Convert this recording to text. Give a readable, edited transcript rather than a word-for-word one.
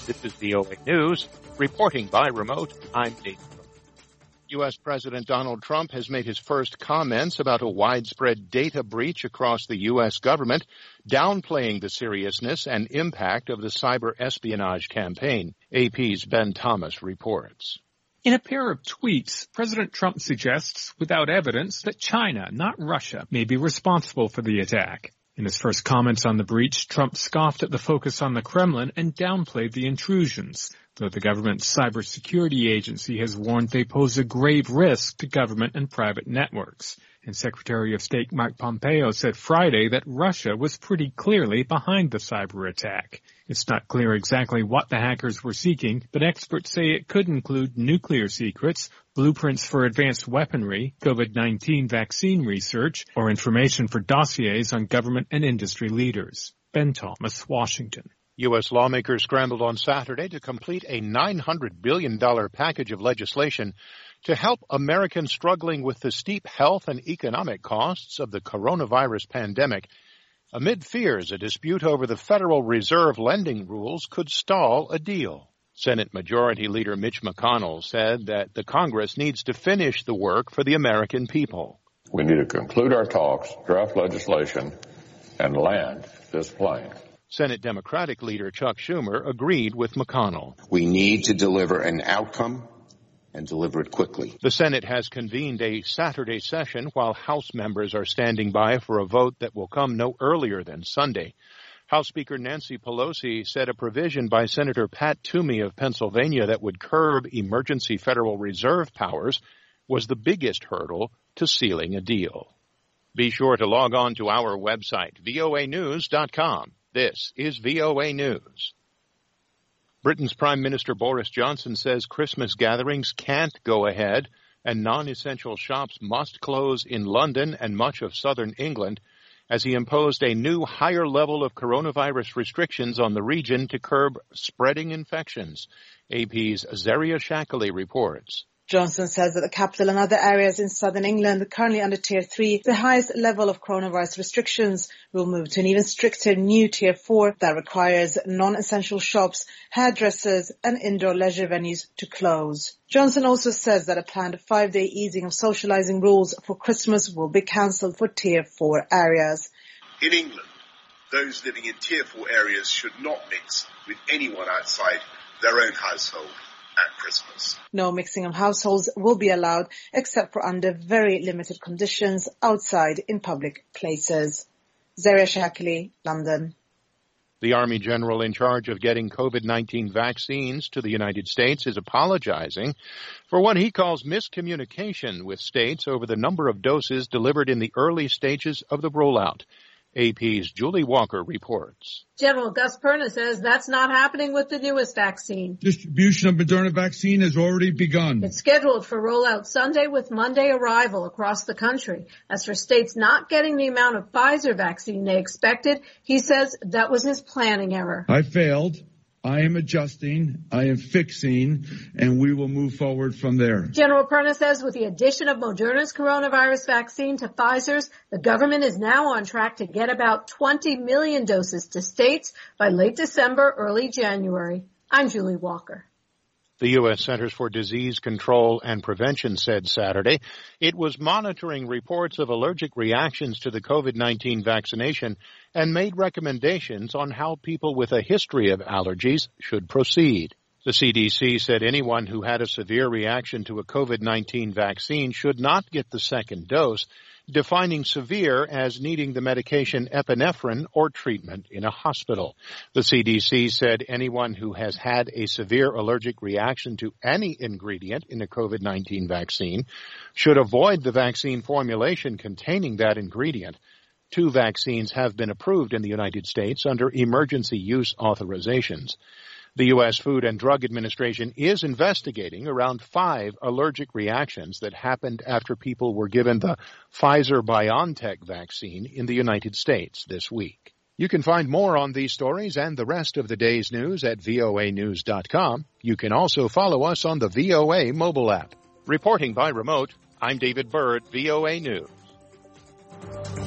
This is VOA News. Reporting by remote, I'm David. U.S. President Donald Trump has made his first comments about a widespread data breach across the U.S. government, downplaying the seriousness and impact of the cyber espionage campaign. AP's Ben Thomas reports. In a pair of tweets, President Trump suggests, without evidence, that China, not Russia, may be responsible for the attack. In his first comments on the breach, Trump scoffed at the focus on the Kremlin and downplayed the intrusions, though the government's cybersecurity agency has warned they pose a grave risk to government and private networks. And Secretary of State Mike Pompeo said Friday that Russia was pretty clearly behind the cyber attack. It's not clear exactly what the hackers were seeking, but experts say it could include nuclear secrets, blueprints for advanced weaponry, COVID-19 vaccine research, or information for dossiers on government and industry leaders. Ben Thomas, Washington. U.S. lawmakers scrambled on Saturday to complete a $900 billion package of legislation to help Americans struggling with the steep health and economic costs of the coronavirus pandemic, amid fears a dispute over the Federal Reserve lending rules could stall a deal. Senate Majority Leader Mitch McConnell said that the Congress needs to finish the work for the American people. We need to conclude our talks, draft legislation, and land this plane. Senate Democratic Leader Chuck Schumer agreed with McConnell. We need to deliver an outcome and deliver it quickly. The Senate has convened a Saturday session while House members are standing by for a vote that will come no earlier than Sunday. House Speaker Nancy Pelosi said a provision by Senator Pat Toomey of Pennsylvania that would curb emergency Federal Reserve powers was the biggest hurdle to sealing a deal. Be sure to log on to our website, voanews.com. This is VOA News. Britain's Prime Minister Boris Johnson says Christmas gatherings can't go ahead and non-essential shops must close in London and much of southern England as he imposed a new higher level of coronavirus restrictions on the region to curb spreading infections. AP's Zaria Shackley reports. Johnson says that the capital and other areas in southern England are currently under Tier 3, the highest level of coronavirus restrictions, will move to an even stricter new Tier 4 that requires non-essential shops, hairdressers and indoor leisure venues to close. Johnson also says that a planned 5-day easing of socialising rules for Christmas will be cancelled for Tier 4 areas. In England, those living in Tier 4 areas should not mix with anyone outside their own household at Christmas. No mixing of households will be allowed except for under very limited conditions outside in public places. Zaria Shackley, London. The Army General in charge of getting COVID-19 vaccines to the United States is apologizing for what he calls miscommunication with states over the number of doses delivered in the early stages of the rollout. AP's Julie Walker reports. General Gus Perna says that's not happening with the newest vaccine. Distribution of Moderna vaccine has already begun. It's scheduled for rollout Sunday with Monday arrival across the country. As for states not getting the amount of Pfizer vaccine they expected, he says that was his planning error. I failed. I am adjusting, I am fixing, and we will move forward from there. General Perna says with the addition of Moderna's coronavirus vaccine to Pfizer's, the government is now on track to get about 20 million doses to states by late December, early January. I'm Julie Walker. The U.S. Centers for Disease Control and Prevention said Saturday it was monitoring reports of allergic reactions to the COVID-19 vaccination and made recommendations on how people with a history of allergies should proceed. The CDC said anyone who had a severe reaction to a COVID-19 vaccine should not get the second dose, defining severe as needing the medication epinephrine or treatment in a hospital. The CDC said anyone who has had a severe allergic reaction to any ingredient in a COVID-19 vaccine should avoid the vaccine formulation containing that ingredient. 2 vaccines have been approved in the United States under emergency use authorizations. The U.S. Food and Drug Administration is investigating around 5 allergic reactions that happened after people were given the Pfizer-BioNTech vaccine in the United States this week. You can find more on these stories and the rest of the day's news at voanews.com. You can also follow us on the VOA mobile app. Reporting by remote, I'm David Byrd, VOA News.